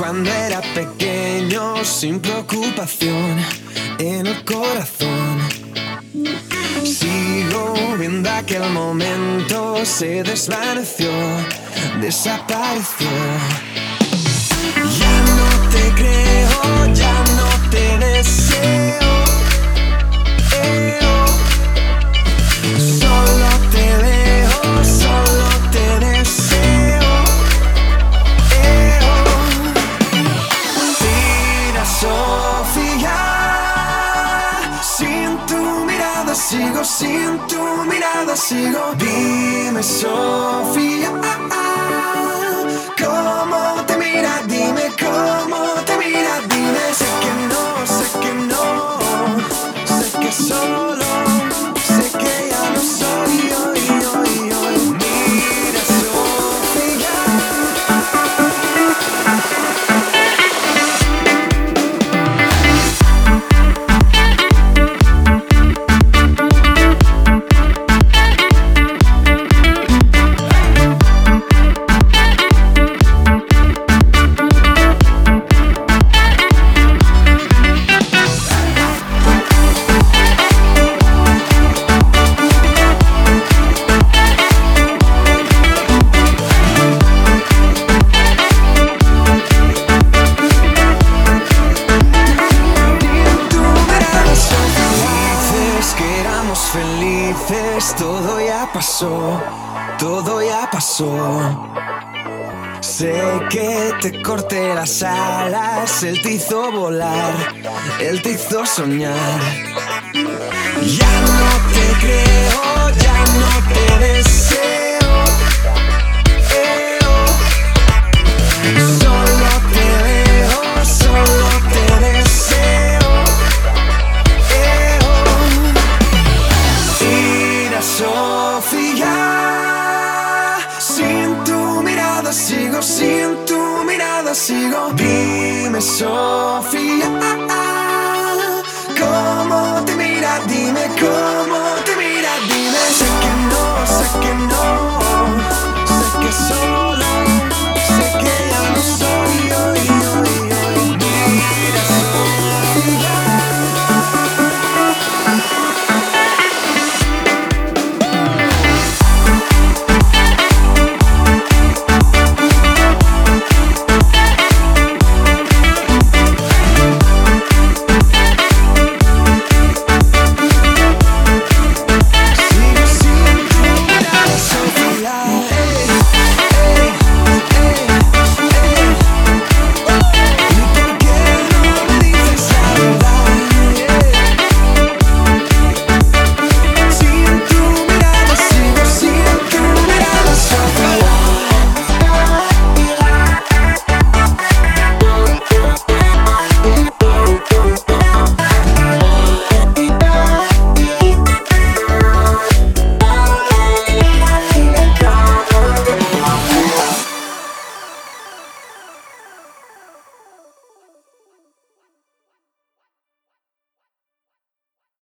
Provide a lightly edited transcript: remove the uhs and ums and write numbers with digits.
Cuando era pequeño, sin preocupación en el corazón. Sigo viendo aquel momento, se desvaneció, desapareció. Ya no te creo, ya no te deseo. Solo te veo, solo te deseo. Mira, Sofía, sin tu mirada sigo, sin tu mirada sigo. Dime, Sofía, ¿cómo te mira? Dime cómo te mira, dime. Sé que no, sé que no, sé que solo, sé que ya no soy hoy. Mira, Sofía. Felices, todo ya pasó, todo ya pasó. Sé que te corté las alas, él te hizo volar, él te hizo soñar. Ya no te creo, ya no te deseo. Solo te veo, solo te deseo. Sofía, sin tu mirada sigo, sin tu mirada sigo. Dime, Sofía.